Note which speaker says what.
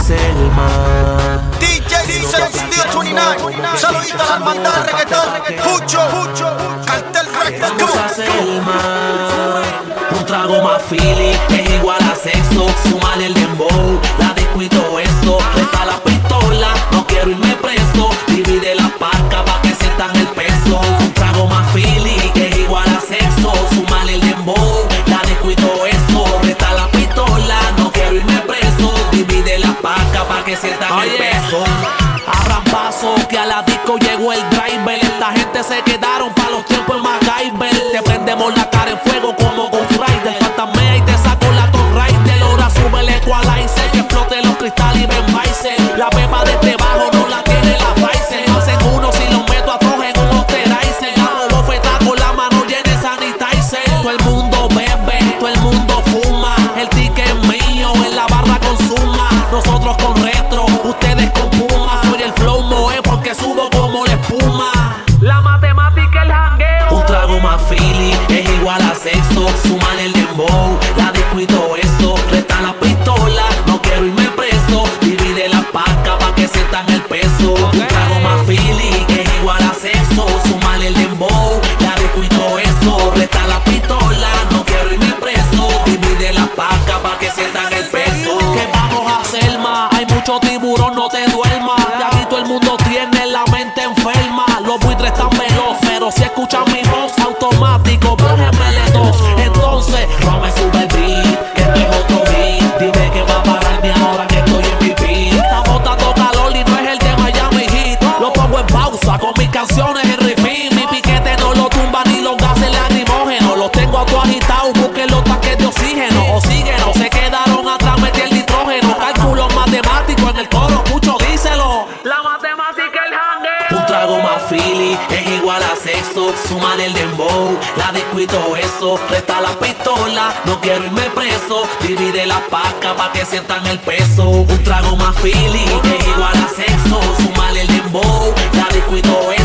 Speaker 1: Selma.
Speaker 2: DJ Studio 29, saludito a la hermandad de reggaetón, Pucho, Cartel Records,
Speaker 1: Vamos a Selma. Un trago más feeling es igual a sexo. Súmale el dembow, la disco y todo eso. Resta la pistola, no quiero irme preso. Divide la paca pa' que sientan el peso. Un trago más feeling es igual a sexo. Súmale el dembow, la disco y todo eso. Resta la pistola, no quiero irme preso. Divide la paca pa' que sientan el peso. Abran paso que a la disco llegó el driver. Esta gente se quedaron pa' los tiempos en MacGyver. Te prendemos la cara en fuego como Ghost Rider. Fantasmea y te saco la Tomb Raider. Ahora sube el equalizer, que explote los cristales y ven Bison. La pepa de este bajo no la tiene la Tyson. Hacen uno si los meto a todos en un Osterizer. Hago bofeta con la mano llena de sanitizer. Todo el mundo bebe, todo el mundo fuma. El ticket es mío, en la barra consuma. Nosotros con retro, ustedes con puma. Soy el flow moe porque subo como la espuma. La matemática, el jangueo. Un trago más feeling es igual a sexo. Súmale el dembow, la disco y todo eso. Resta la pistola, no quiero irme preso. Divide la paca pa' que sientan el peso. Un trago más feeling es igual a sexo. Súmale el dembow, la disco y todo eso. Resta la pistola, no quiero irme preso. Divide la paca pa' que sientan el peso. ¿Qué vamos a hacer más? Hay mucho tiburón, no te duermas. De aquí todo el mundo tiene la mente enferma. Los buitres están veloz, pero si escuchan mi voz automático, bájenmele dos. Entonces, no me sube el beat, que esto es otro beat. Dime que va a pararme ahora que estoy en mi beat. Está botando calor y no es el de Miami Heat. Lo pongo en pausa con mis canciones en repeat. Mi piquete no lo tumba ni los gases lacrimógenos. Los tengo autoagitados, busquen los tanques de oxígeno. Oxígeno, se quedaron atrás, metí el nitrógeno. Cálculos matemáticos en el coro, mucho díselo. La matemática, el jangueo. Un trago más feeling es igual a sexo. Suman el dembow, la disco y todo eso. Resta la pistola, no quiero irme preso. Divide la paca pa' que sientan el peso. Un trago más feeling es igual a sexo. Suman el dembow, la disco y todo eso.